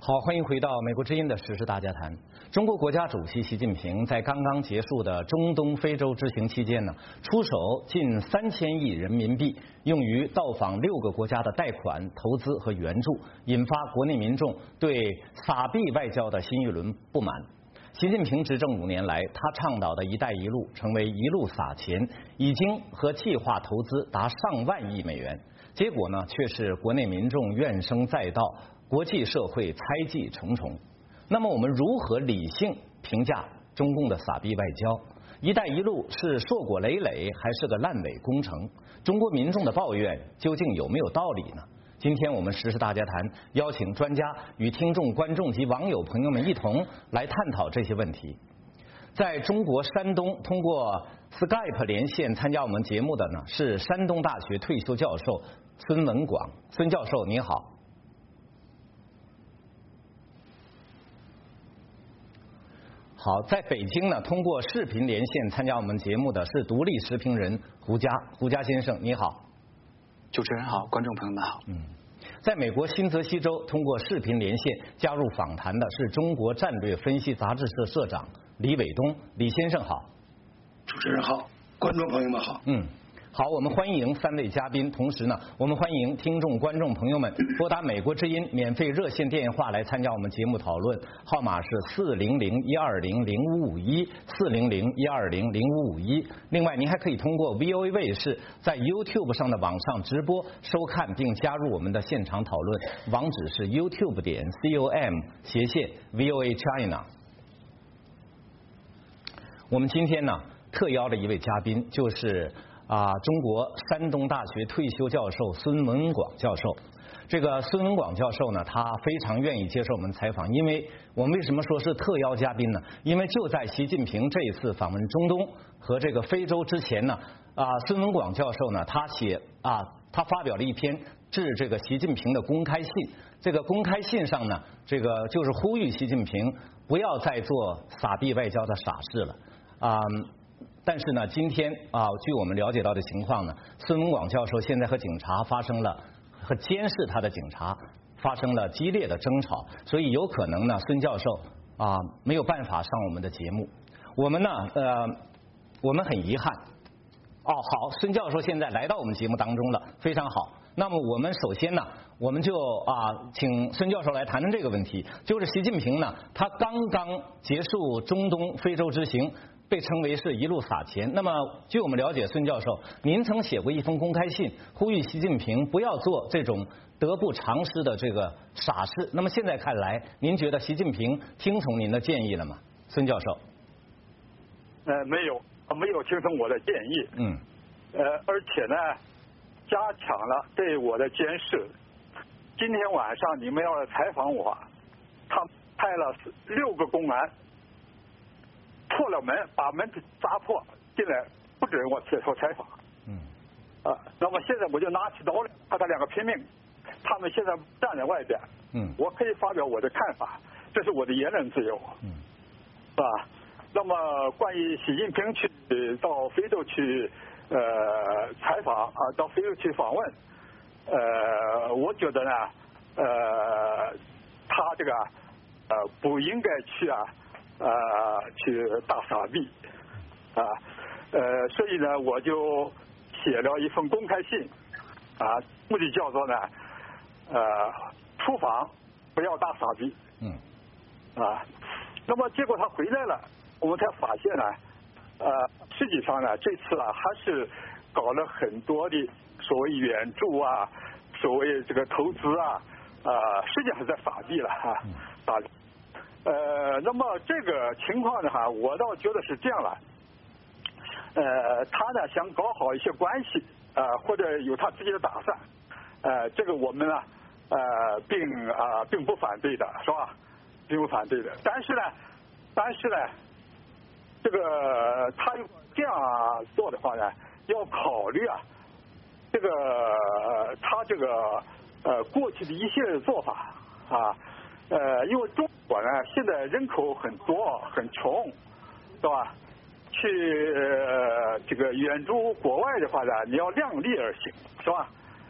好，欢迎回到美国之音的时事大家谈。中国国家主席习近平在刚刚结束的中东非洲之行期间呢，出手近3000亿人民币用于到访6个国家的贷款、投资和援助，引发国内民众对撒币外交的新一轮不满。习近平执政5年来，他倡导的一带一路成为一路撒钱，已经和计划投资达上万亿美元，结果呢却是国内民众怨声载道，国际社会猜忌重重。那么我们如何理性评价中共的撒币外交？一带一路是硕果累累还是个烂尾工程？中国民众的抱怨究竟有没有道理呢？今天我们时事大家谈邀请专家与听众、观众及网友朋友们一同来探讨这些问题。在中国山东通过 Skype 连线参加我们节目的呢是山东大学退休教授孙文广。孙教授您好。好，在北京呢通过视频连线参加我们节目的是独立时评人胡佳。胡佳先生你好。 主持人好，观众朋友们好。 在美国新泽西州通过视频连线加入访谈的是中国战略分析杂志社社长李伟东。李先生好。 主持人好，观众朋友们好。 好，我们欢迎3位嘉宾，同时呢，我们欢迎听众、观众朋友们拨打美国之音免费热线电话来参加我们节目讨论，号码是400-120-0551，400-120-0551。另外，您还可以通过 VOA 卫视在 YouTube 上的网上直播收看并加入我们的现场讨论，网址是 youtube.com/VOA China。我们今天呢，特邀的一位嘉宾就是中国山东大学退休教授孙文广教授。这个孙文广教授呢，他非常愿意接受我们采访，因为我们为什么说是特邀嘉宾呢？因为就在习近平这一次访问中东和这个非洲之前呢，孙文广教授呢，他发表了一篇致这个习近平的公开信。这个公开信上呢，这个就是呼吁习近平不要再做撒币外交的傻事了。但是呢，今天据我们了解到的情况呢，孙文广教授现在和监视他的警察发生了激烈的争吵，所以有可能呢，孙教授没有办法上我们的节目。我们很遗憾。好，孙教授现在来到我们节目当中了，非常好。那么我们首先呢，我们就请孙教授来谈谈这个问题，就是习近平呢，他刚刚结束中东非洲之行，被称为是一路撒钱。那么据我们了解，孙教授您曾写过一封公开信，呼吁习近平不要做这种得不偿失的这个傻事。那么现在看来，您觉得习近平听从您的建议了吗？孙教授。 没有听从我的建议。而且呢，加强了对我的监视。今天晚上你们要来采访我，他派了6个公安破了门，把门砸破进来，不准我接受采访。那么现在我就拿起刀来，和他2个拼命。他们现在站在外边。我可以发表我的看法，这是我的言论自由。是吧？那么关于习近平到非洲去采访到非洲去访问，我觉得呢，他这个不应该去去大撒币所以呢，我就写了一封公开信目的叫做呢出访不要大撒币。那么结果他回来了，我们才发现呢，实际上呢，这次还是搞了很多的所谓援助所谓这个投资实际上是在撒币了那么这个情况呢我倒觉得是这样了，他呢想搞好一些关系或者有他自己的打算，这个我们呢并不反对的，是吧？并不反对的。但是呢，这个他如果这样做的话呢，要考虑这个他这个过去的一系列的做法因为中国呢现在人口很多很穷，是吧？去这个援助国外的话呢，你要量力而行，是吧？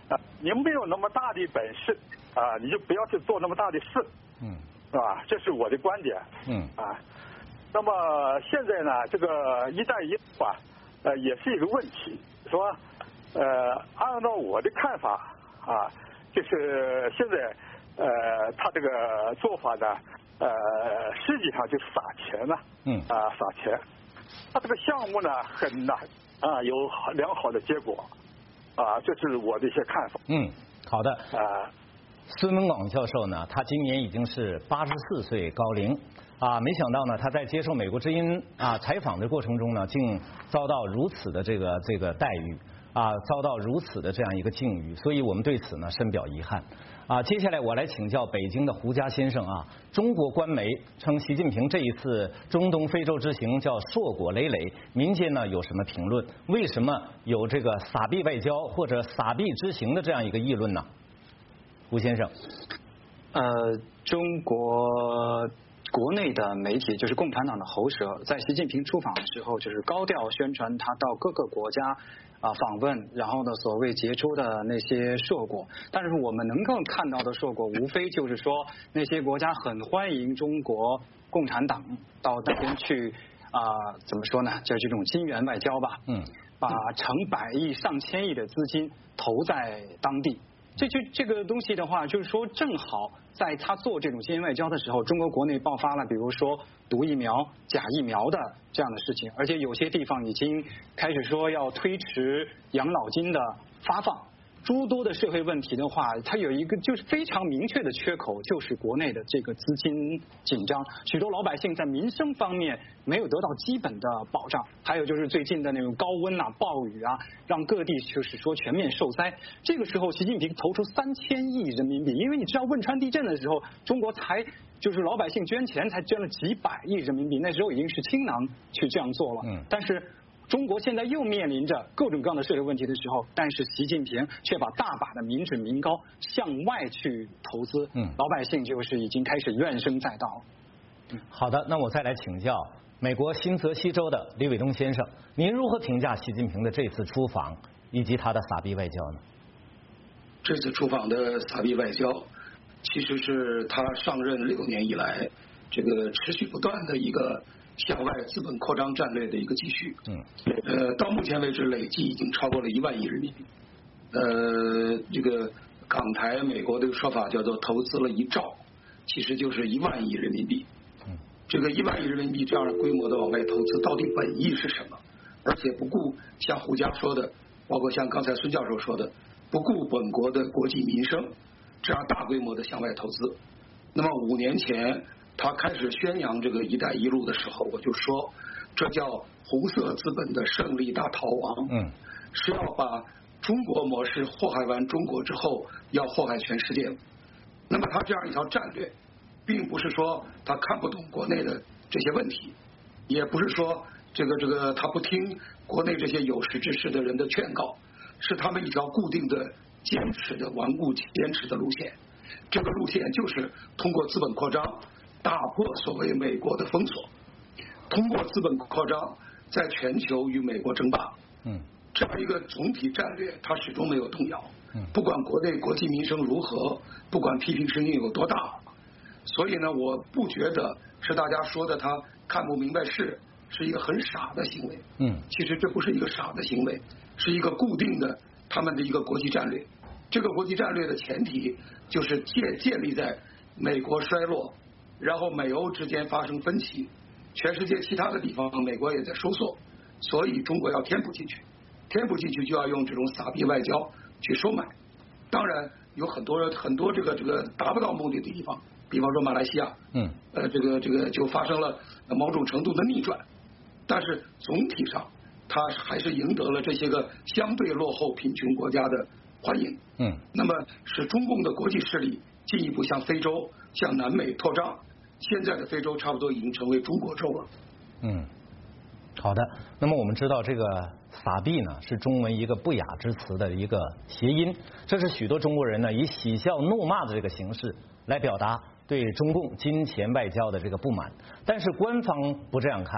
你没有那么大的本事你就不要去做那么大的事，是吧？这是我的观点，那么现在呢，这个一带一路也是一个问题，是吧？按照我的看法就是现在他这个做法呢，实际上就是撒钱了，撒钱。他这个项目呢很难有良好的结果，这是我的一些看法。 好的。孙文广教授呢，他今年已经是84岁高龄没想到呢，他在接受美国之音采访的过程中呢，竟遭到如此的这个待遇遭到如此的这样一个境遇，所以我们对此呢深表遗憾。接下来我来请教北京的胡佳先生中国官媒称习近平这一次中东非洲之行叫硕果累累，民间呢有什么评论？为什么有这个撒币外交或者撒币之行的这样一个议论呢？胡先生。 中国国内的媒体就是共产党的喉舌，在习近平出访的时候，就是高调宣传他到各个国家访问，然后呢所谓杰出的那些硕果。但是我们能够看到的硕果，无非就是说那些国家很欢迎中国共产党到那边去怎么说呢？就是这种金元外交吧，把成百亿、上千亿的资金投在当地。这个东西的话，就是说正好在他做这种金元外交的时候，中国国内爆发了比如说毒疫苗、假疫苗的这样的事情，而且有些地方已经开始说要推迟养老金的发放。诸多的社会问题的话，它有一个就是非常明确的缺口，就是国内的这个资金紧张，许多老百姓在民生方面没有得到基本的保障。还有就是最近的那种高温暴雨让各地就是说全面受灾。这个时候，习近平投出3000亿人民币，因为你知道汶川地震的时候，中国才就是老百姓捐钱才捐了几百亿人民币，那时候已经是倾囊去这样做了。但是中国现在又面临着各种各样的社会问题的时候，但是习近平却把大把的民脂民膏向外去投资，老百姓就是已经开始怨声载道。 好的，那我再来请教美国新泽西州的李伟东先生，您如何评价习近平的这次出访以及他的撒币外交呢？ 这次出访的撒币外交，其实是他上任6年以来这个持续不断的一个向外资本扩张战略的一个继续。到目前为止累计已经超过了1万亿人民币。这个港台美国这个说法叫做投资了1兆，其实就是1万亿人民币。这个1万亿人民币这样的规模的往外投资，到底本意是什么？而且不顾像胡佳说的，包括像刚才孙教授说的，不顾本国的国计民生，这样大规模的向外投资。那么5年前他开始宣扬这个一带一路的时候，我就说这叫红色资本的胜利大逃亡。是要把中国模式祸害完中国之后，要祸害全世界。那么他这样一条战略，并不是说他看不懂国内的这些问题，也不是说这个他不听国内这些有识之士的人的劝告，是他们一条固定的坚持的顽固坚持的路线。这个路线就是通过资本扩张打破所谓美国的封锁，通过资本扩张在全球与美国争霸。这样一个总体战略，它始终没有动摇。不管国内国计民生如何，不管批评声音有多大，所以呢，我不觉得是大家说的他看不明白是一个很傻的行为。其实这不是一个傻的行为，是一个固定的他们的一个国际战略。这个国际战略的前提就是建立在美国衰落，然后美欧之间发生分歧，全世界其他的地方美国也在收缩，所以中国要填补进去，填补进去就要用这种撒币外交去收买。当然有很多这个达不到目的的地方，比方说马来西亚，这个就发生了某种程度的逆转，但是总体上它还是赢得了这些个相对落后贫穷国家的欢迎。那么使中共的国际势力进一步向非洲、向南美扩张，现在的非洲差不多已经成为中国州了。 好的。那么我们知道这个撒币呢是中文一个不雅之词的一个谐音，这是许多中国人呢以喜笑怒骂的这个形式来表达对中共金钱外交的这个不满。但是官方不这样看，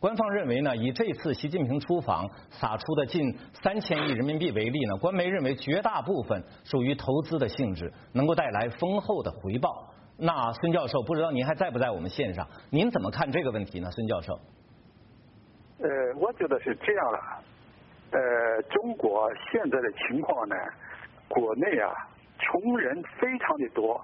官方认为呢，以这次习近平出访撒出的近3000亿人民币为例呢，官媒认为绝大部分属于投资的性质，能够带来丰厚的回报。那孙教授，不知道您还在不在我们线上？您怎么看这个问题呢，孙教授？ 我觉得是这样的，中国现在的情况呢，国内啊，穷人非常的多，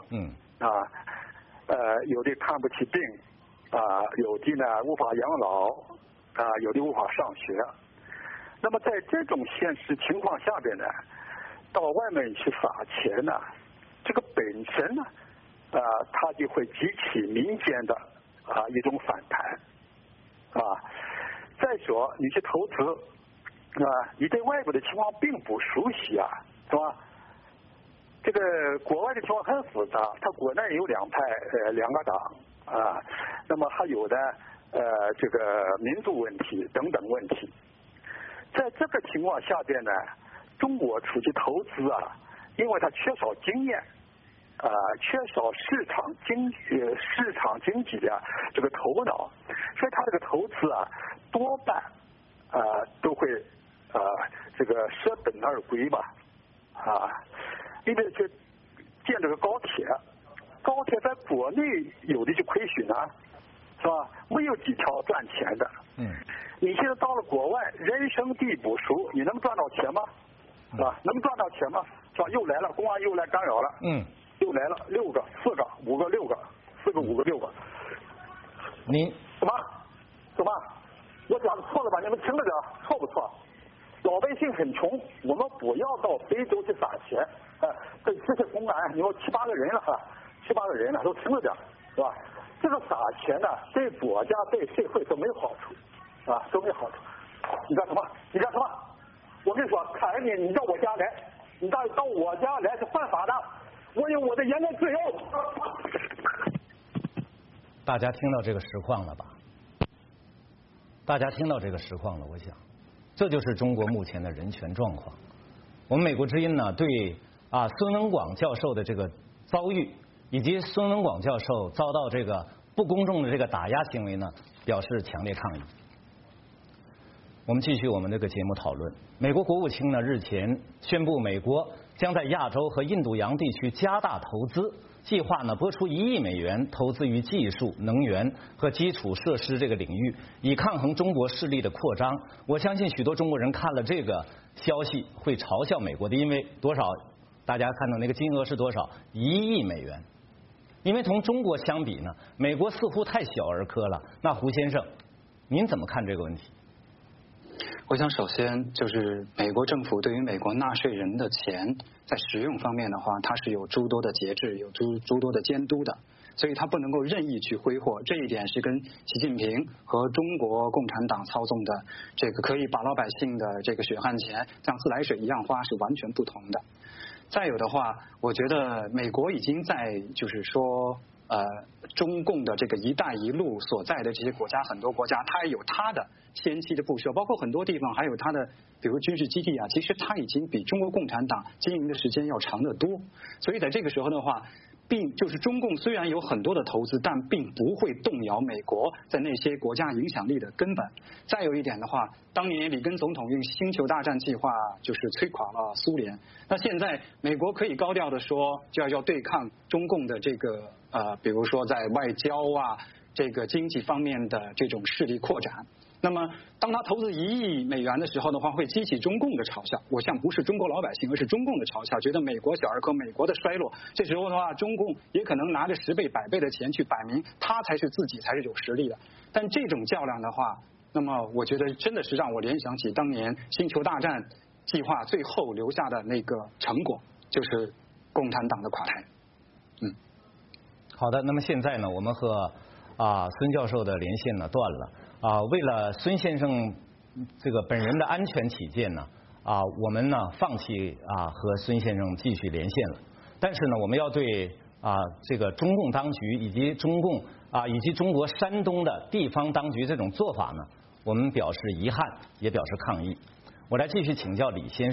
有的看不起病，有的呢无法养老，有的无法上学。那么在这种现实情况下边呢，到外面去撒钱呢，这个本身呢，它就会激起民间的一种反弹，再说你去投资，你对外国的情况并不熟悉啊，是吧？这个国外的情况很复杂，它国内有两派2个党那么还有的这个民族问题等等问题。在这个情况下边呢，中国出去投资因为它缺少经验，缺少市场经济的这个头脑，所以它这个投资多半都会这个舍本而归吧，因为去建这个高铁在国内有的就亏损是吧？没有几条赚钱的。你现在到了国外，人生地不熟，你能赚到钱吗？是吧？能赚到钱吗？是吧？又来了，公安又来干扰了。又来了6个、4个、5个、6个、4个、5个、6个。 您怎么？我讲的错了吧？你们听着点，错不错？老百姓很穷，我们不要到非洲去撒钱。这些公安，你说7、8个人了7、8个人了，都听着点，是吧？这个撒钱呢，对国家对社会都没有好处，都没有好处。你干什么？我跟你说，看你到我家来，你到我家来是犯法的，我有我的言论自由。 大家听到这个实况了吧？我想，这就是中国目前的人权状况。我们美国之音呢，对孙文广教授的这个遭遇，以及孙文广教授遭到这个不公正的这个打压行为呢，表示强烈抗议。我们继续我们这个节目讨论。美国国务卿呢日前宣布，美国将在亚洲和印度洋地区加大投资，计划呢拨出1亿美元投资于技术、能源和基础设施这个领域，以抗衡中国势力的扩张。我相信许多中国人看了这个消息会嘲笑美国的，因为多少？大家看到那个金额是多少？1亿美元。因为同中国相比呢，美国似乎太小儿科了。那胡先生，您怎么看这个问题？ 我想首先就是美国政府对于美国纳税人的钱在使用方面的话，它是有诸多的节制，有诸多的监督的，所以它不能够任意去挥霍。这一点是跟习近平和中国共产党操纵的这个可以把老百姓的这个血汗钱像自来水一样花是完全不同的。再有的话，我觉得美国已经在就是说中共的这个一带一路所在的这些国家，很多国家它也有它的先期的布设，包括很多地方还有它的比如军事基地其实它已经比中国共产党经营的时间要长得多。所以在这个时候的话，就是中共虽然有很多的投资，但并不会动摇美国在那些国家影响力的根本。再有一点的话，当年里根总统用星球大战计划就是摧垮了苏联，那现在美国可以高调的说就要对抗中共的这个比如说在外交这个经济方面的这种势力扩展。那么当他投资1亿美元的时候的话，会激起中共的嘲笑。我想不是中国老百姓，而是中共的嘲笑，觉得美国小儿科，美国的衰落。这时候的话，中共也可能拿着10倍、100倍的钱去摆明他才是自己才是有实力的。但这种较量的话，那么我觉得真的是让我联想起当年星球大战计划最后留下的那个成果，就是共产党的垮台。 好的，那么现在呢，我们和孙教授的连线呢断了。为了孙先生这个本人的安全起见呢，我们呢放弃和孙先生继续连线了。但是呢，我们要对这个中共当局以及中国山东的地方当局这种做法呢，我们表示遗憾，也表示抗议。我来继续请教李先生，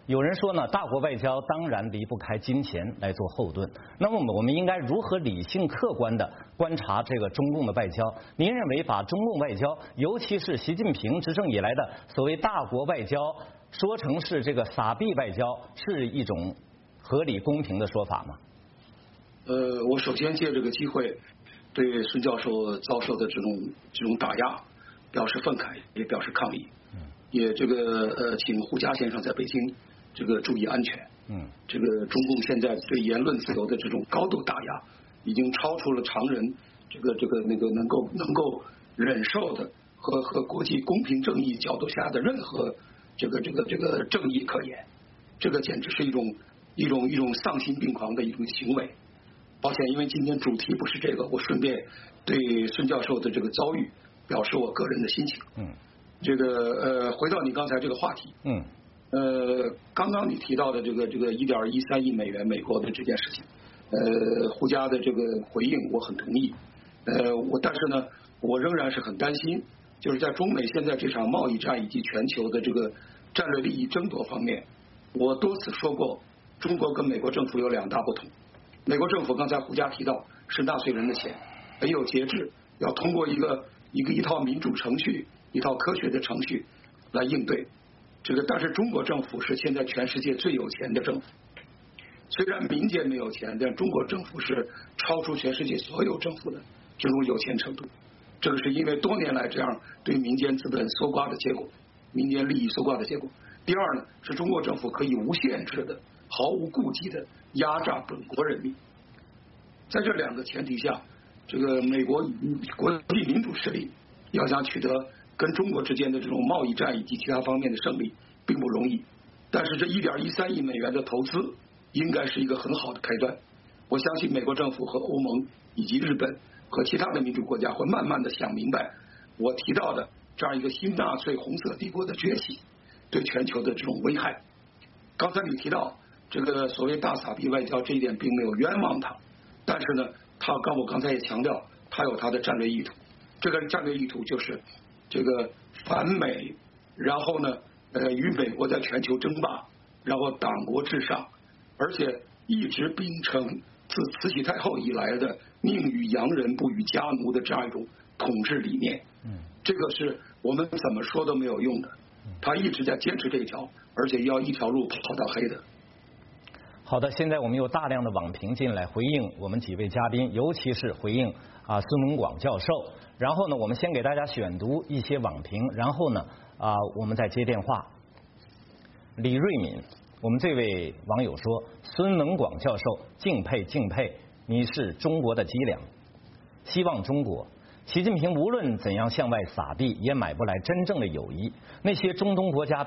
有人说呢，大国外交当然离不开金钱来做后盾。那么我们应该如何理性客观地观察这个中共的外交？您认为把中共外交，尤其是习近平执政以来的所谓大国外交，说成是这个撒币外交，是一种合理公平的说法吗？ 我首先借这个机会，对孙教授遭受的这种打压表示愤慨，也表示抗议。也这个请胡佳先生在北京这个注意安全。这个中共现在对言论自由的这种高度打压，已经超出了常人这个能够忍受的和国际公平正义角度下的任何这个正义可言。这个简直是一种丧心病狂的一种行为。抱歉，因为今天主题不是这个，我顺便对孙教授的这个遭遇表示我个人的心情。这个回到你刚才这个话题。刚刚你提到的这个1.13亿美元美国的这件事情，胡佳的这个回应我很同意。但是呢，我仍然是很担心，就是在中美现在这场贸易战以及全球的这个战略利益争夺方面，我多次说过，中国跟美国政府有2大不同。美国政府刚才胡佳提到是纳税人的钱，很有节制，要通过一套民主程序，一套科学的程序来应对这个。但是中国政府是现在全世界最有钱的政府，虽然民间没有钱，但中国政府是超出全世界所有政府的这种有钱程度。这个是因为多年来这样对民间资本搜刮的结果，民间利益搜刮的结果。第二呢，是中国政府可以无限制的、毫无顾忌的压榨本国人民。在这2个前提下，这个美国国际民主势力要想取得跟中国之间的这种贸易战以及其他方面的胜利，并不容易。但是这1.13亿美元的投资应该是一个很好的开端。我相信美国政府和欧盟以及日本和其他的民主国家会慢慢的想明白我提到的这样一个新纳粹红色帝国的崛起对全球的这种危害。刚才你提到这个所谓大撒币外交，这一点并没有冤枉他，但是呢，我刚才也强调，他有他的战略意图。这个战略意图就是这个反美，然后呢，与美国在全球争霸，然后党国至上，而且一直秉承自慈禧太后以来的宁与洋人不与家奴的这样一种统治理念。这个是我们怎么说都没有用的，他一直在坚持这一条，而且要一条路跑到黑的。 好的，现在我们有大量的网评进来回应我们几位嘉宾，尤其是回应孙文广教授。然后呢，我们先给大家选读一些网评，然后呢我们再接电话。李瑞敏，我们这位网友说，孙文广教授敬佩敬佩，你是中国的脊梁，希望中国。习近平无论怎样向外撒币，也买不来真正的友谊。那些中东国家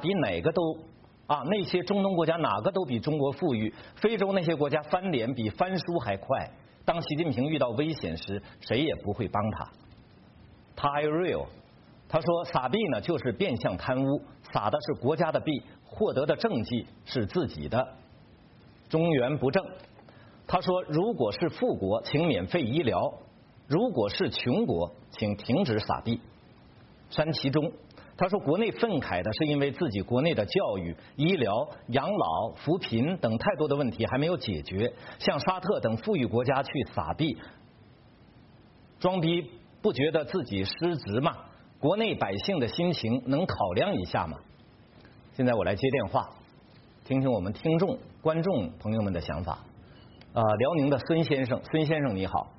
哪个都比中国富裕，非洲那些国家翻脸比翻书还快。当习近平遇到危险时，谁也不会帮他。Tyrell， 他说撒币呢就是变相贪污，撒的是国家的币，获得的政绩是自己的。中原不正，他说如果是富国，请免费医疗；如果是穷国，请停止撒币。山其中，他说国内愤慨的是因为自己国内的教育、医疗、养老、扶贫等太多的问题还没有解决，向沙特等富裕国家去撒币，装逼不觉得自己失职吗？国内百姓的心情能考量一下吗？现在我来接电话，听听我们听众、观众朋友们的想法。辽宁的孙先生，孙先生你好。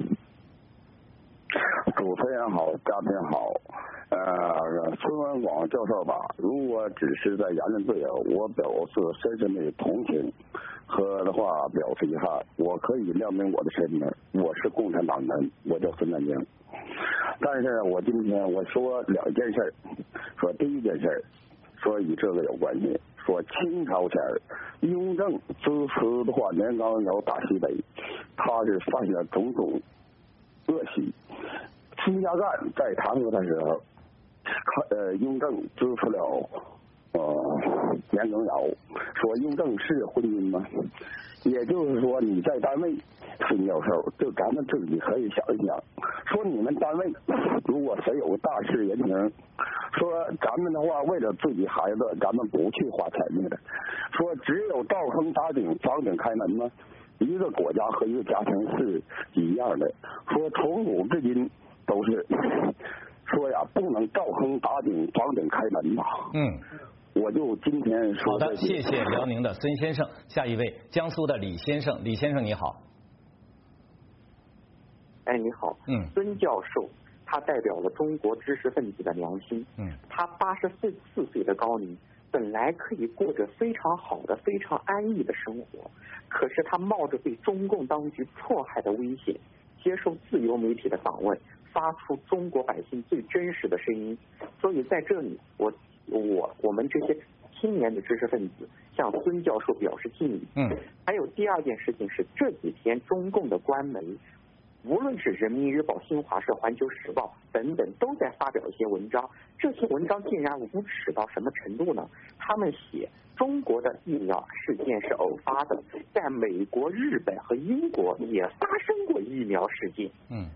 主持人好，嘉宾好。孙文广教授吧，如果只是在言论自由，我表示深深的同情和的话表示遗憾。我可以亮明我的身份，我是共产党人，我叫孙南京。但是我今天我说2件事，说第一件事，说与这个有关系，说清朝前雍正支持的话，年冈要打西北，他是犯了种种恶习。孙家淦在弹劾的时候，雍正支持了梁永尧说邮政是婚姻吗？也就是说你在单位，孙教授，就咱们自己可以想一想，说你们单位如果谁有个大事言情，说咱们的话为了自己孩子，咱们不去花钱的，说只有灶坑打井，房顶开门吗？一个国家和一个家庭是一样的，说从古至今都是说呀，不能灶坑打井，房顶开门吧。我就今天说。 好的，谢谢辽宁的孙先生。下一位，江苏的李先生，李先生你好。 哎，你好。孙教授，他代表了中国知识分子的良心。他84岁的高龄，本来可以过着非常好的、非常安逸的生活，可是他冒着被中共当局迫害的危险，接受自由媒体的访问，发出中国百姓最真实的声音。所以在这里，我们这些青年的知识分子向孙教授表示敬意。还有第二件事情是，这几天中共的官媒，无论是人民日报、新华社、环球时报等等，都在发表一些文章。这些文章竟然无耻到什么程度呢？他们写中国的疫苗事件是偶发的，在美国、日本和英国也发生过疫苗事件。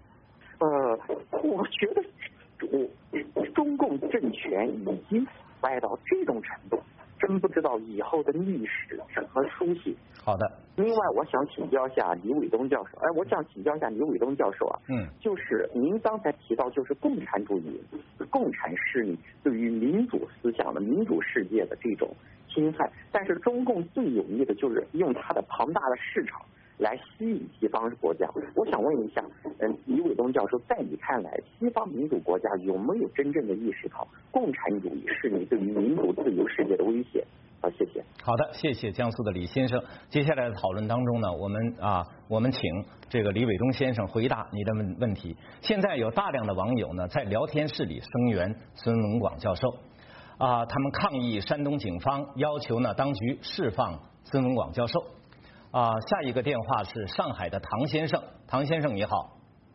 我觉得中共政权已经腐败到这种程度，真不知道以后的历史怎么书写。 好的。 另外，我想请教一下李伟东教授。我想请教一下李伟东教授啊。就是您刚才提到，就是共产主义、共产势力对于民主思想的民主世界的这种侵害，但是中共最有力的就是用它的庞大的市场来吸引西方国家。我想问一下，李伟东教授，在你看来，西方民主国家有没有真正的意识到共产主义势力对于民主自由世界的威胁？谢谢。 好的，谢谢江苏的李先生。接下来的讨论当中呢，我们请这个李伟东先生回答你的问题。现在有大量的网友呢在聊天室里声援孙文广教授，他们抗议山东警方要求呢当局释放孙文广教授。下一个电话是上海的唐先生，唐先生你好。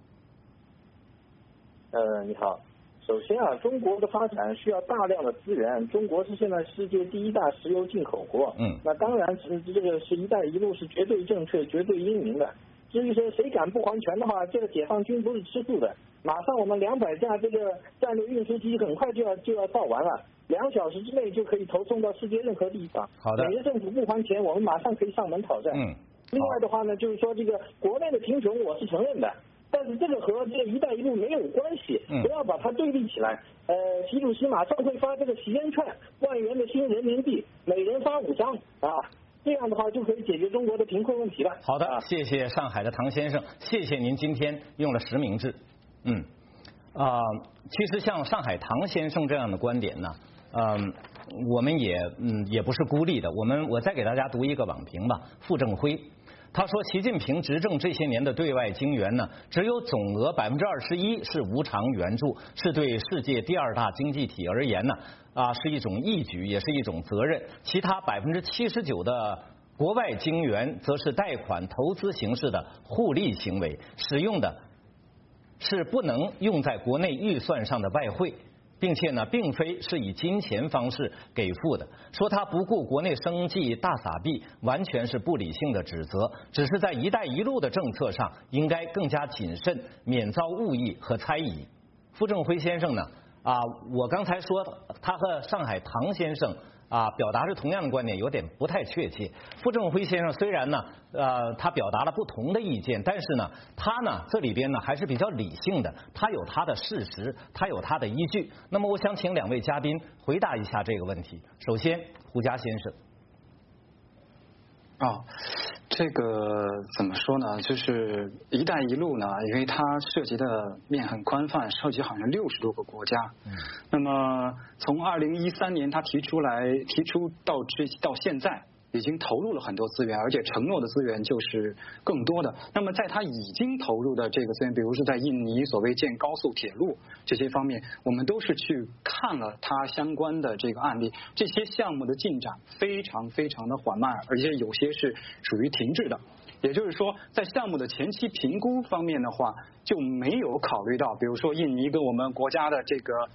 你好。首先中国的发展需要大量的资源，中国是现在世界第一大石油进口国。那当然这个是一带一路是绝对正确、绝对英明的。至于说谁敢不还权的话，这个解放军不是吃素的。马上我们200架这个战略运输机很快就要造完了，2小时之内就可以投送到世界任何地方。 好的。 美国政府不还钱，我们马上可以上门讨债。另外的话呢，就是说这个国内的贫穷我是承认的。但是这个和这个一带一路没有关系，不要把它对立起来。习主席马上会发这个洗钱券，1万元的新人民币，每人发5张这样的话就可以解决中国的贫困问题了。 好的，谢谢上海的唐先生，谢谢您今天用了实名制。其实像上海唐先生这样的观点呢，我们也不是孤立的。我再给大家读一个网评吧，傅政辉。他说，习近平执政这些年的对外经援呢，只有总额21%是无偿援助，是对世界第2大经济体而言呢，是一种义举，也是一种责任。其他79%的国外经援，则是贷款投资形式的互利行为，使用的是不能用在国内预算上的外汇。并且呢，并非是以金钱方式给付的。说他不顾国内生计大撒币，完全是不理性的指责。只是在“一带一路”的政策上，应该更加谨慎，免遭误议和猜疑。傅政辉先生呢，我刚才说他和上海唐先生表达是同样的观点，有点不太确切。傅政辉先生虽然呢，他表达了不同的意见，但是呢，他呢这里边呢还是比较理性的，他有他的事实，他有他的依据。那么我想请2位嘉宾回答一下这个问题。首先，胡佳先生。 这个怎么说呢？就是“一带一路”呢，因为它涉及的面很宽泛，涉及好像60多个国家。那么从2013年他提出到现在，已经投入了很多资源，而且承诺的资源就是更多的。那么在他已经投入的这个资源，比如说在印尼所谓建高速铁路这些方面，我们都是去看了他相关的这个案例，这些项目的进展非常非常的缓慢，而且有些是属于停滞的。也就是说，在项目的前期评估方面的话，就没有考虑到，比如说印尼跟我们国家的这个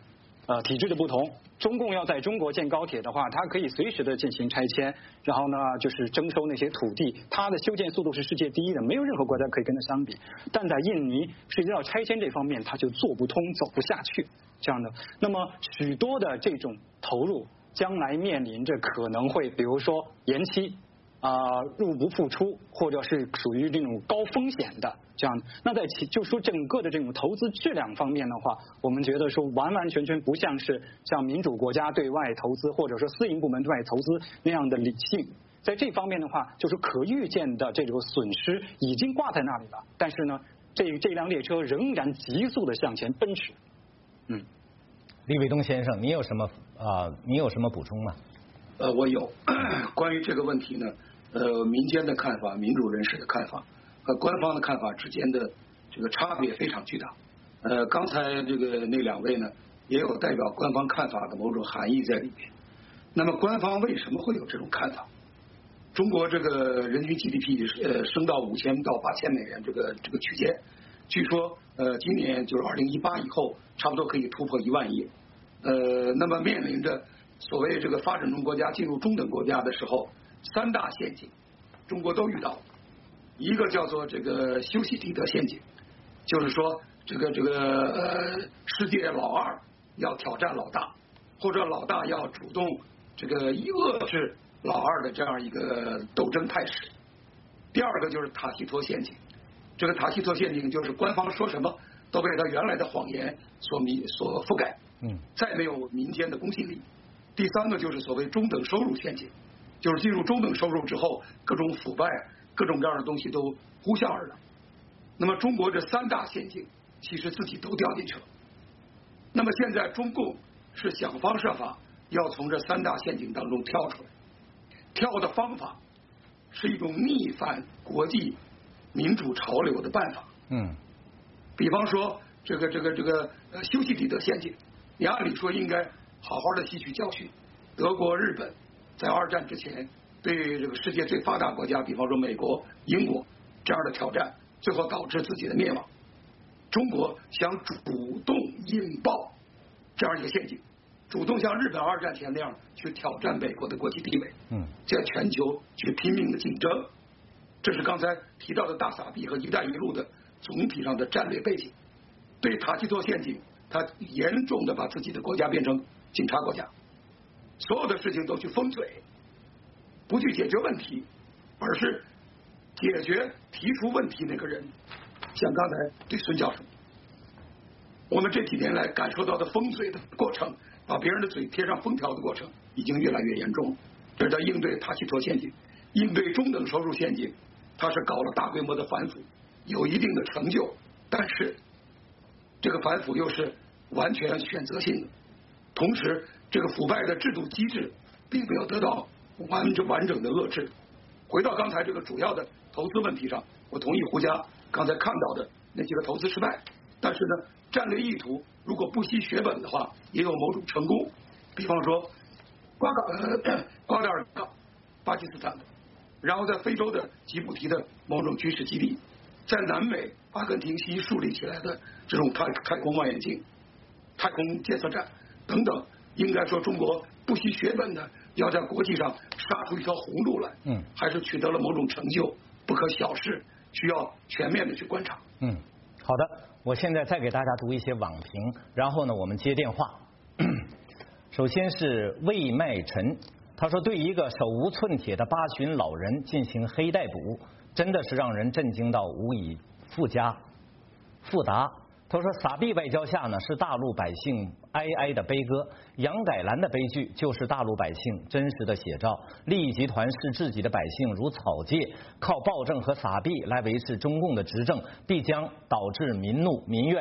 体制的不同。中共要在中国建高铁的话，它可以随时的进行拆迁，然后呢就是征收那些土地，它的修建速度是世界第一的，没有任何国家可以跟它相比。但在印尼涉及到拆迁这方面，它就做不通，走不下去这样的。那么许多的这种投入，将来面临着可能会，比如说延期。入不敷出，或者是属于这种高风险的这样。那在就说整个的这种投资质量方面的话，我们觉得说完完全全不像是像民主国家对外投资，或者说私营部门对外投资那样的理性。在这方面的话，就是可预见的这种损失已经挂在那里了。但是呢，这辆列车仍然急速的向前奔驰。 李伟东先生，你有什么补充吗？ 我有关于这个问题呢，民间的看法、民主人士的看法和官方的看法之间的这个差别非常巨大。刚才那两位呢，也有代表官方看法的某种含义在里面。那么官方为什么会有这种看法？中国这个人均 GDP 升到5000到8000美元这个区间，据说今年就是2018以后，差不多可以突破1万亿。那么面临着所谓这个发展中国家进入中等国家的时候，3大陷阱，中国都遇到。一个叫做这个修昔底德陷阱，就是说这个世界老二要挑战老大，或者老大要主动这个遏制老二的这样一个斗争态势。第二个就是塔西佗陷阱，这个塔西佗陷阱就是官方说什么都被他原来的谎言所覆盖，再没有民间的公信力。第三个就是所谓中等收入陷阱，就是进入中等收入之后，各种腐败、各种各样的东西都呼啸而来。那么中国这3大陷阱，其实自己都掉进去了。那么现在中共是想方设法要从这3大陷阱当中跳出来，跳的方法是一种逆反国际民主潮流的办法。比方说这个修昔底德陷阱，你按理说应该好好的吸取教训。德国、日本在2战之前对这个世界最发达国家，比方说美国、英国这样的挑战，最后导致自己的灭亡。中国想主动引爆这样一个陷阱，主动像日本2战前那样去挑战美国的国际地位，在全球去拼命的竞争。这是刚才提到的大撒币和一带一路的总体上的战略背景。对塔西佗陷阱，他严重的把自己的国家变成警察国家，所有的事情都去封嘴，不去解决问题，而是解决提出问题那个人。像刚才对孙教授，我们这几年来感受到的封嘴的过程，把别人的嘴贴上封条的过程，已经越来越严重了。这是他应对塔西佗陷阱。应对中等收入陷阱，他是搞了大规模的反腐，有一定的成就，但是这个反腐又是完全选择性的，同时这个腐败的制度机制并没有得到完整的遏制。回到刚才这个主要的投资问题上，我同意胡佳刚才看到的那几个投资失败，但是呢，战略意图如果不惜血本的话，也有某种成功。比方说瓜达尔港，巴基斯坦的，然后在非洲的吉布提的某种军事基地，在南美阿根廷新树立起来的这种太空望远镜、太空监测站等等，应该说中国不惜血本的要在国际上杀出一条红路来，还是取得了某种成就，不可小视，需要全面的去观察。 好的，我现在再给大家读一些网评，然后呢我们接电话。首先是魏麦晨，他说对一个手无寸铁的八旬老人进行黑逮捕，真的是让人震惊到无以复答。他说撒币外交下呢，是大陆百姓哀哀的悲歌，杨改兰的悲剧就是大陆百姓真实的写照。利益集团视自己的百姓如草芥，靠暴政和撒币来维持中共的执政，必将导致民怒民怨。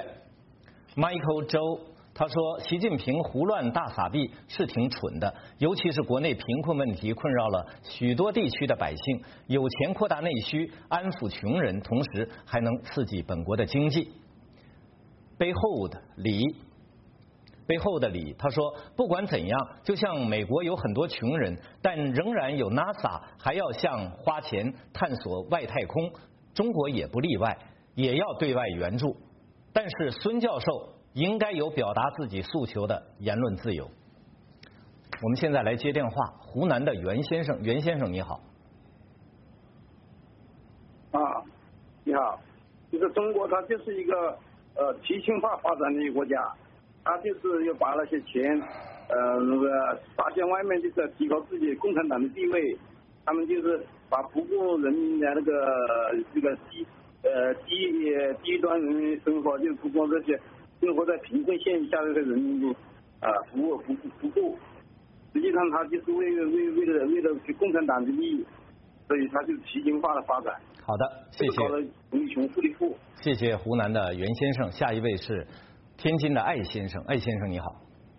Michael 周他说，习近平胡乱大撒币是挺蠢的，尤其是国内贫困问题困扰了许多地区的百姓，有钱扩大内需，安抚穷人，同时还能刺激本国的经济。背后的理，他说，不管怎样，就像美国有很多穷人，但仍然有 NASA 还要向花钱探索外太空，中国也不例外，也要对外援助。但是孙教授应该有表达自己诉求的言论自由。我们现在来接电话，湖南的袁先生，袁先生你好。 你好，就是中国它就是一个提倡化发展的一个国家，它就是要把那些钱那个撒向外面，就是要提高自己共产党的地位，他们就是把不顾人民的这个低端人民生活，就不顾这些生活在贫困线以下的人民不顾，实际上他就是为了共产党的利益，所以他就提倡化的发展。 好的，谢谢。 贫穷富利富。 谢谢湖南的袁先生，下一位是天津的艾先生，艾先生你好。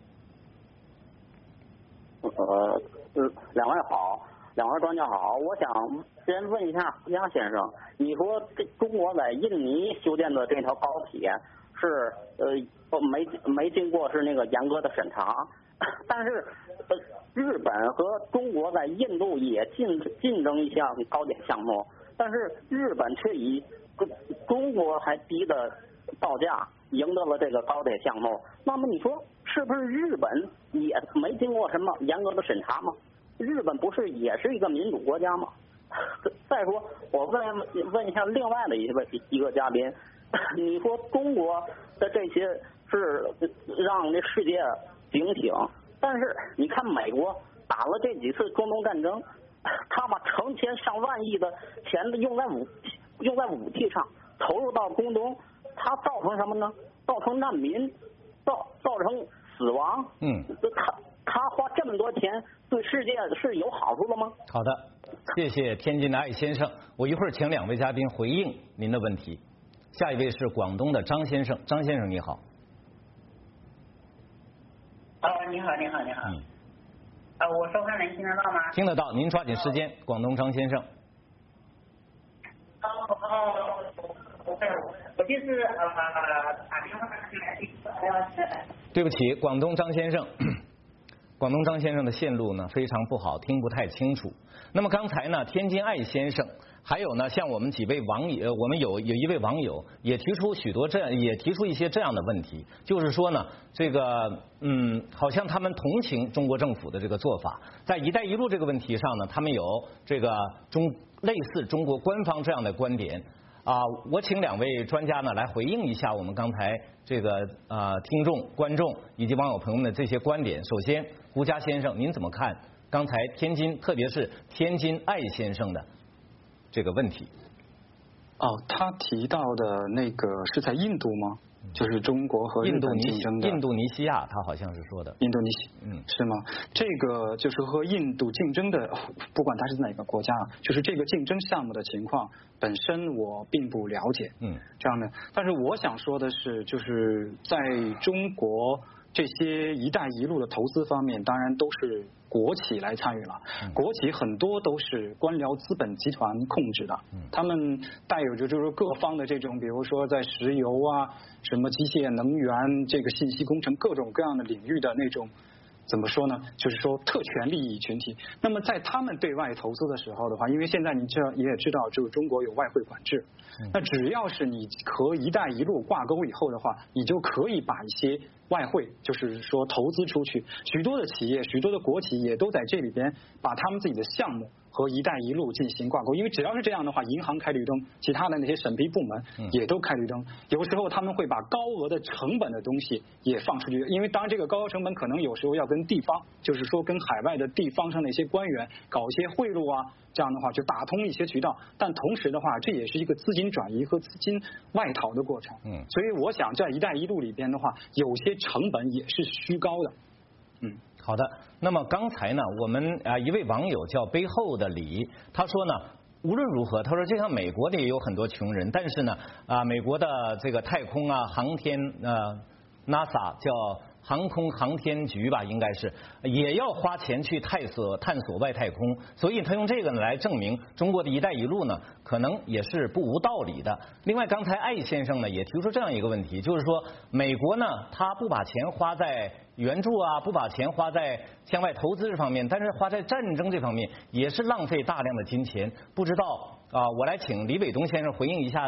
两位好，两位专家好，我想先问一下杨先生，你说中国在印尼修建的这条高铁是没经过是那个严格的审查，但是日本和中国在印度也竞争一项高铁项目，但是日本却以中国还低的报价赢得了这个高铁项目，那么你说是不是日本也没经过什么严格的审查吗？日本不是也是一个民主国家吗？再说我问一下另外的一个嘉宾，你说中国的这些是让这世界警醒，但是你看美国打了这几次中东战争，他把成千上万亿的钱用在武器上，投入到中东，他造成什么呢？造成难民，造成死亡。他花这么多钱对世界是有好处的吗？ 好的，谢谢天津的艾先生，我一会儿请两位嘉宾回应您的问题。下一位是广东的张先生，张先生你好。 你好。我说话能听得到吗？ 听得到，您抓紧时间，广东张先生。 我就是打电话来。 对不起，广东张先生。广东张先生的线路呢非常不好，听不太清楚。那么刚才呢，天津艾先生，还有呢，像我们几位网友，我们有一位网友也提出一些这样的问题，就是说呢，这个好像他们同情中国政府的这个做法，在“一带一路”这个问题上呢，他们有这个类似中国官方这样的观点。我请两位专家呢来回应一下我们刚才这个听众、观众以及网友朋友们的这些观点。首先，胡佳先生，您怎么看刚才天津，特别是天津艾先生的这个问题？ 他提到的那个是在印度吗？就是中国和日本竞争的印度尼西亚，他好像是说的印度尼西，是吗？这个就是和印度竞争的，不管它是哪个国家，就是这个竞争项目的情况本身我并不了解，这样的。但是我想说的是，就是在中国这些“一带一路”的投资方面，当然都是国企来参与了，国企很多都是官僚资本集团控制的，他们带有着就是各方的这种，比如说在石油啊、什么机械能源、这个信息工程各种各样的领域的那种。怎么说呢？就是说特权利益群体。那么在他们对外投资的时候的话，因为现在你也知道，就是中国有外汇管制，那只要是你和“一带一路”挂钩以后的话，你就可以把一些外汇，就是说投资出去。许多的企业、许多的国企也都在这里边把他们自己的项目和“一带一路”进行挂钩，因为只要是这样的话，银行开绿灯，其他的那些审批部门也都开绿灯。有时候他们会把高额的成本的东西也放出去，因为当然这个高额成本可能有时候要跟地方，就是说跟海外的地方上的一些官员搞一些贿赂啊，这样的话就打通一些渠道。但同时的话，这也是一个资金转移和资金外逃的过程。所以我想在“一带一路”里边的话，有些成本也是虚高的。 好的，那么刚才呢，我们一位网友叫背后的李，他说呢，无论如何，他说就像美国的也有很多穷人，但是呢，美国的这个太空航天NASA 叫航空航天局吧，应该是也要花钱去探索外太空，所以他用这个呢来证明中国的一带一路呢可能也是不无道理的。另外，刚才艾先生呢也提出这样一个问题，就是说美国呢他不把钱花在援助不把钱花在向外投资这方面，但是花在战争这方面也是浪费大量的金钱。不知道我来请李伟东先生回应一下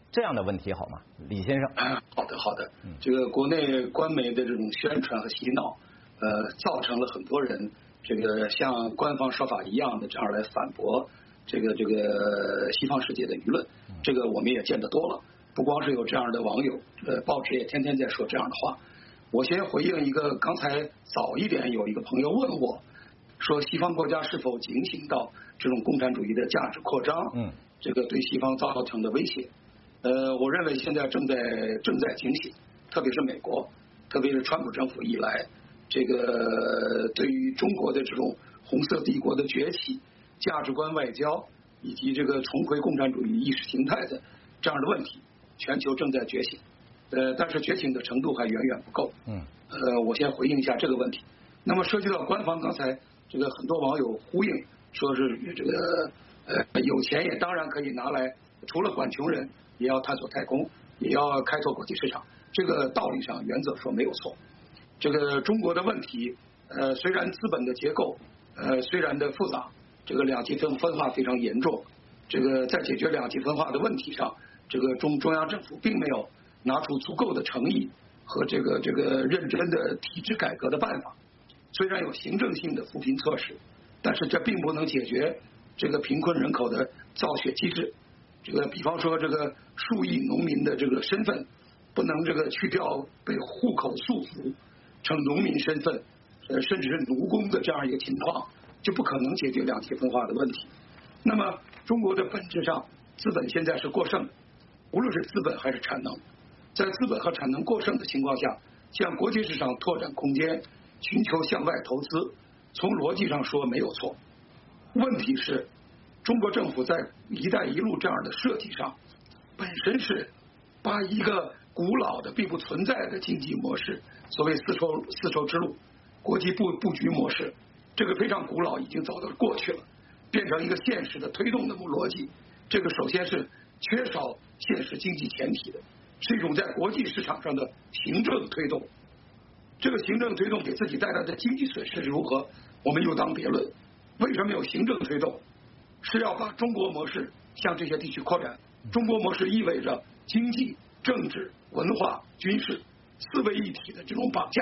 这样的问题好吗？李先生。 好的。这个国内官媒的这种宣传和洗脑，造成了很多人这个像官方说法一样的这样来反驳这个西方世界的舆论，这个我们也见得多了。不光是有这样的网友，报纸也天天在说这样的话。我先回应一个，刚才早一点有一个朋友问我，说西方国家是否警醒到这种共产主义的价值扩张，这个对西方造成的威胁。我认为现在正在警醒，特别是美国，特别是川普政府以来，这个对于中国的这种红色帝国的崛起、价值观外交以及这个重回共产主义意识形态的这样的问题，全球正在觉醒。但是觉醒的程度还远远不够。我先回应一下这个问题。那么涉及到官方，刚才这个很多网友呼应，说是这个有钱也当然可以拿来，除了管穷人，也要探索太空，也要开拓国际市场。这个道理上原则说没有错。这个中国的问题，虽然资本的结构，虽然的复杂，这个两极分化非常严重。这个在解决两极分化的问题上，这个中央政府并没有拿出足够的诚意和这个认真的体制改革的办法。虽然有行政性的扶贫措施，但是这并不能解决这个贫困人口的造血机制。这个比方说这个数亿农民的这个身份不能这个去掉被户口束缚成农民身份，甚至是奴工的这样一个情况，就不可能解决两极分化的问题。那么中国的本质上，资本现在是过剩的，无论是资本还是产能。在资本和产能过剩的情况下，向国际市场拓展空间，寻求向外投资，从逻辑上说没有错。问题是，中国政府在“一带一路”这样的设计上，本身是把一个古老的并不存在的经济模式，所谓丝绸之路、国际布局模式，这个非常古老，已经早都过去了，变成一个现实的推动的逻辑。这个首先是缺少现实经济前提的。是一种在国际市场上的行政推动，这个行政推动给自己带来的经济损失如何，我们又当别论。为什么有行政推动？是要把中国模式向这些地区扩展。中国模式意味着经济、政治、文化、军事四位一体的这种绑架。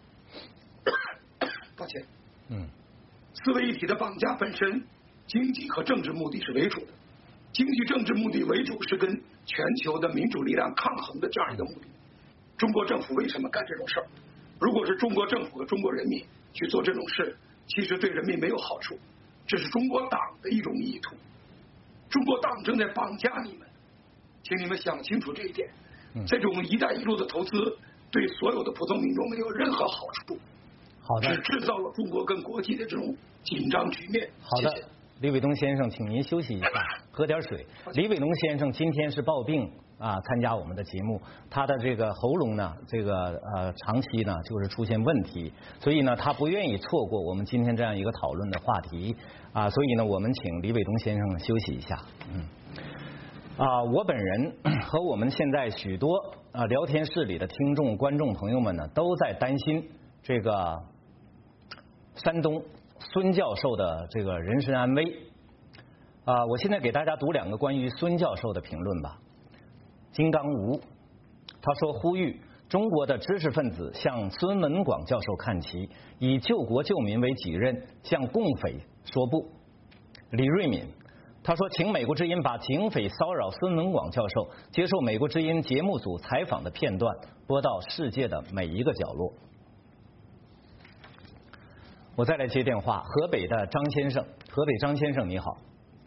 抱歉，四位一体的绑架本身，经济和政治目的是为主的。经济政治目的为主是跟全球的民主力量抗衡的这样一个目的。中国政府为什么干这种事儿？如果是中国政府和中国人民去做这种事，其实对人民没有好处，这是中国党的一种意图。中国党正在绑架你们，请你们想清楚这一点。这种“一带一路”的投资对所有的普通民众没有任何好处，只制造了中国跟国际的这种紧张局面。 好的。 谢谢。 李伟东先生，请您休息一下，喝点水。李伟东先生今天是抱病参加我们的节目，他的这个喉咙呢，这个长期呢就是出现问题，所以呢他不愿意错过我们今天这样一个讨论的话题所以呢我们请李伟东先生休息一下。我本人和我们现在许多聊天室里的听众观众朋友们呢，都在担心这个山东孙教授的这个人身安危我现在给大家读2个关于孙教授的评论吧。金刚吴他说，呼吁中国的知识分子向孙文广教授看齐，以救国救民为己任，向共匪说不。李瑞敏他说，请美国之音把警匪骚扰孙文广教授接受美国之音节目组采访的片段播到世界的每一个角落。我再来接电话，河北的张先生，河北张先生你好。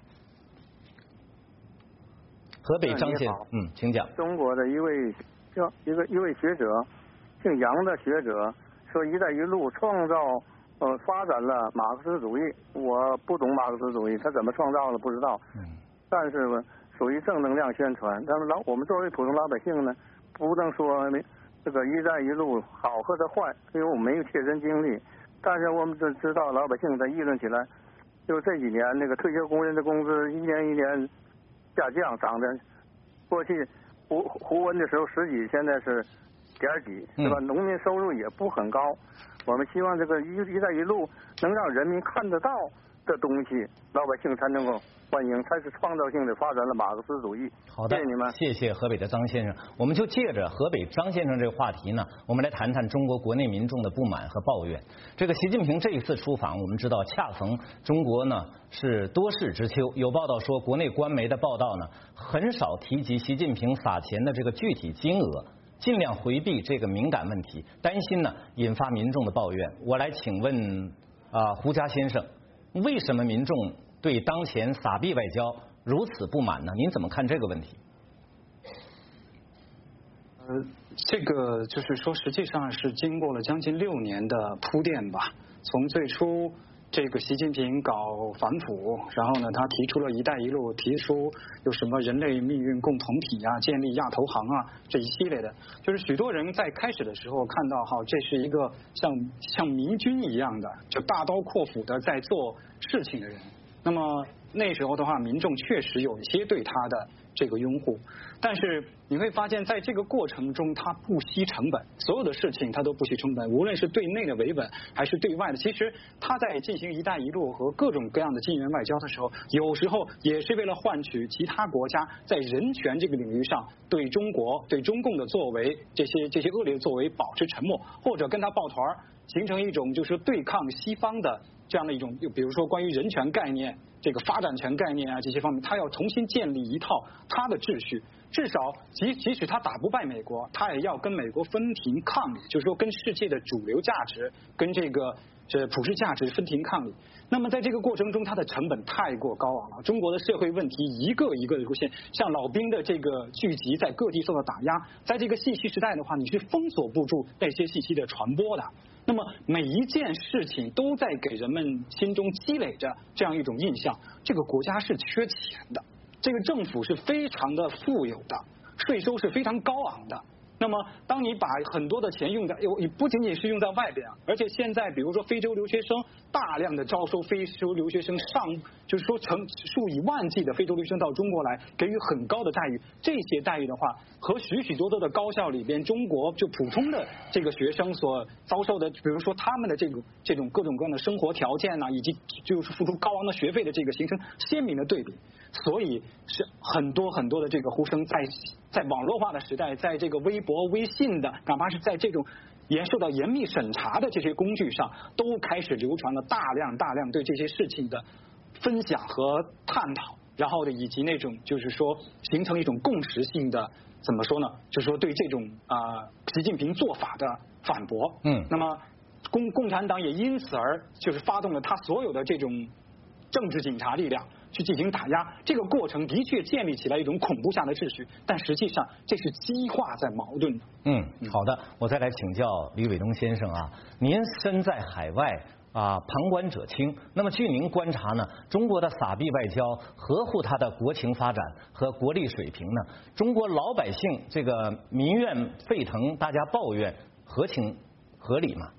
河北张先生，请讲。 中国的一位学者，姓杨的学者说，“一带一路”创造发展了马克思主义。我不懂马克思主义，他怎么创造的不知道。但是属于正能量宣传。但是我们作为普通老百姓呢，不能说这个“一带一路”好或者坏，因为我们没有切身经历。但是我们就知道老百姓在议论起来，就这几年那个退休工人的工资一年一年下降，涨的过去胡温的时候10几，现在是点几，是吧？农民收入也不很高。我们希望这个一带一路能让人民看得到的东西，老百姓才能够欢迎，才是创造性的发展了马克思主义。 好的， 谢谢你们， 谢谢河北的张先生。我们就借着河北张先生这个话题呢，我们来谈谈中国国内民众的不满和抱怨。这个习近平这一次出访，我们知道恰逢中国呢是多事之秋，有报道说国内官媒的报道呢很少提及习近平撒钱的这个具体金额，尽量回避这个敏感问题，担心呢引发民众的抱怨。我来请问胡佳先生，为什么民众对当前撒币外交如此不满呢？您怎么看这个问题？ 这个就是说，实际上是经过了将近6年的铺垫吧。从最初这个习近平搞反腐，然后呢，他提出了一带一路，提出有什么人类命运共同体啊，建立亚投行啊，这一系列的，就是许多人在开始的时候看到这是一个像明君一样的，就大刀阔斧的在做事情的人。那么那时候的话，民众确实有一些对他的这个拥护，但是你会发现在这个过程中，他不惜成本，所有的事情他都不惜成本，无论是对内的维稳还是对外的。其实他在进行一带一路和各种各样的金元外交的时候，有时候也是为了换取其他国家在人权这个领域上对中国、对中共的作为这些恶劣的作为保持沉默，或者跟他抱团，形成一种就是对抗西方的这样的一种，比如说关于人权概念、这个发展权概念啊这些方面，他要重新建立一套他的秩序。至少即使他打不败美国，他也要跟美国分庭抗礼，就是说跟世界的主流价值、跟这普世价值分庭抗礼。那么在这个过程中，它的成本太过高昂了，中国的社会问题一个一个的出现，像老兵的这个聚集在各地受到打压，在这个信息时代的话，你是封锁不住那些信息的传播的。那么每一件事情都在给人们心中积累着这样一种印象，这个国家是缺钱的，这个政府是非常的富有的，税收是非常高昂的。那么当你把很多的钱用在不仅仅是用在外边啊，而且现在比如说非洲留学生大量的招收非洲留学生，就是说成数以万计的非洲留学生到中国来，给予很高的待遇。这些待遇的话，和许许多多的高校里边中国就普通的这个学生所遭受的，比如说他们的这种各种各样的生活条件啊，以及就是付出高昂的学费的这个形成鲜明的对比。所以是很多很多的这个呼声在网络化的时代，在这个微博、微信的，哪怕是在这种也受到严密审查的这些工具上，都开始流传了大量对这些事情的分享和探讨，然后呢，以及那种就是说形成一种共识性的，怎么说呢？就是说对这种习近平做法的反驳。那么共产党也因此而就是发动了他所有的这种政治警察力量去进行打压，这个过程的确建立起来一种恐怖下的秩序，但实际上这是激化在矛盾的。 好的，我再来请教李伟东先生啊，您身在海外旁观者清，那么据您观察呢，中国的撒币外交合乎它的国情发展和国力水平呢？中国老百姓这个民怨沸腾，大家抱怨合情合理吗？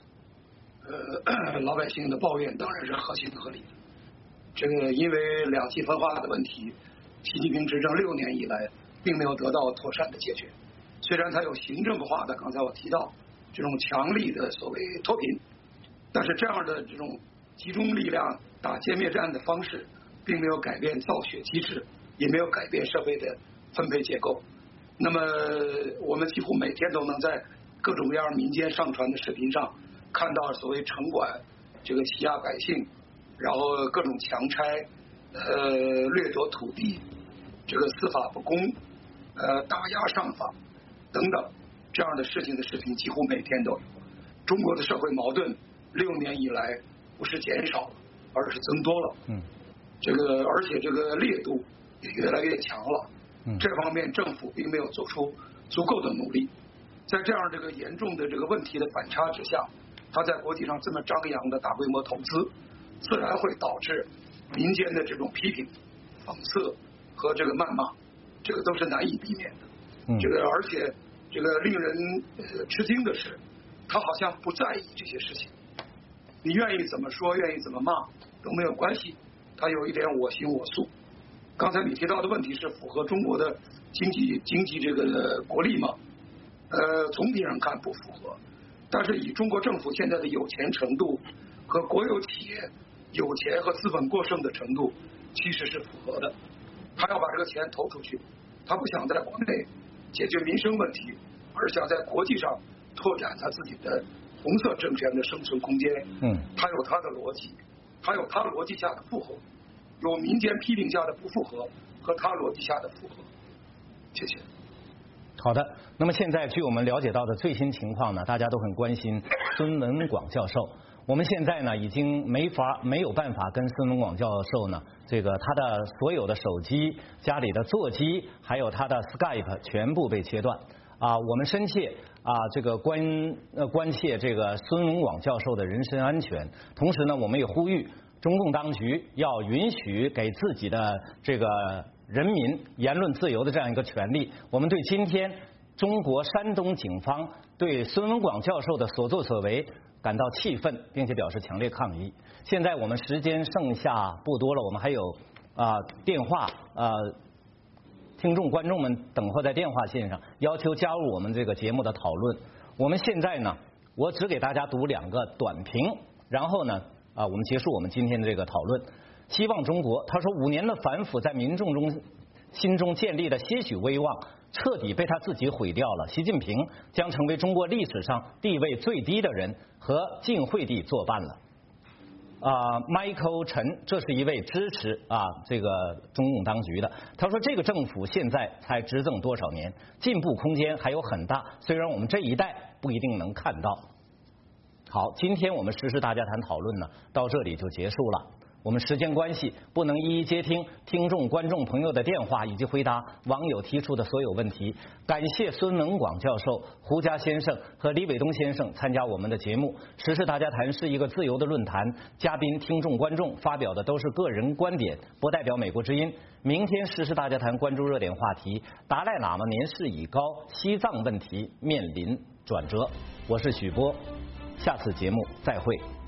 老百姓的抱怨当然是合情合理的。这个因为两极分化的问题，习近平执政6年以来，并没有得到妥善的解决。虽然他有行政化的，刚才我提到这种强力的所谓脱贫，但是这样的这种集中力量打歼灭战的方式，并没有改变造血机制，也没有改变社会的分配结构。那么我们几乎每天都能在各种各样民间上传的视频上看到所谓城管这个欺压百姓，然后各种强拆，掠夺土地，这个司法不公，打压上访等等这样的事情的视频几乎每天都有。中国的社会矛盾6年以来不是减少了，而是增多了。而且这个烈度也越来越强了。这方面政府并没有做出足够的努力。在这样这个严重的这个问题的反差之下，他在国际上这么张扬的大规模投资，自然会导致民间的这种批评、讽刺和这个谩骂，这个都是难以避免的。而且这个令人吃惊的是，他好像不在意这些事情。你愿意怎么说，愿意怎么骂都没有关系，他有一点我行我素。刚才你提到的问题是符合中国的经济这个国力吗？总体上看不符合，但是以中国政府现在的有钱程度和国有企业有钱和资本过剩的程度， 其实是符合的。他要把这个钱投出去，他不想在国内解决民生问题，而想在国际上拓展他自己的红色政权的生存空间。他有他的逻辑，他有他逻辑下的复合，有民间批评下的不复合和他逻辑下的复合。谢谢。 好的，那么现在据我们了解到的最新情况呢，大家都很关心孙文广教授。我们现在呢已经没有办法跟孙文广教授呢，这个他的所有的手机、家里的座机，还有他的 Skype 全部被切断。我们深切这个关切这个孙文广教授的人身安全，同时呢，我们也呼吁中共当局要允许给自己的这个人民言论自由的这样一个权利。我们对今天中国山东警方对孙文广教授的所作所为感到气愤，并且表示强烈抗议。现在我们时间剩下不多了，我们还有电话听众观众们等候在电话线上，要求加入我们这个节目的讨论。我们现在呢，我只给大家读2个短评，然后呢我们结束我们今天的这个讨论。希望中国，他说5年的反腐在民众心中建立的些许威望，彻底被他自己毁掉了。习近平将成为中国历史上地位最低的人，和晋惠帝作伴了。Michael 陈，这是一位支持这个中共当局的。他说这个政府现在才执政多少年，进步空间还有很大，虽然我们这一代不一定能看到。好，今天我们时事大家谈讨论呢，到这里就结束了。我们时间关系不能一一接听听众、观众朋友的电话以及回答网友提出的所有问题。感谢孙文广教授、胡佳先生和李伟东先生参加我们的节目。时事大家谈是一个自由的论坛，嘉宾、听众、观众发表的都是个人观点，不代表美国之音。明天时事大家谈关注热点话题：达赖喇嘛年事已高，西藏问题面临转折。我是许波，下次节目再会。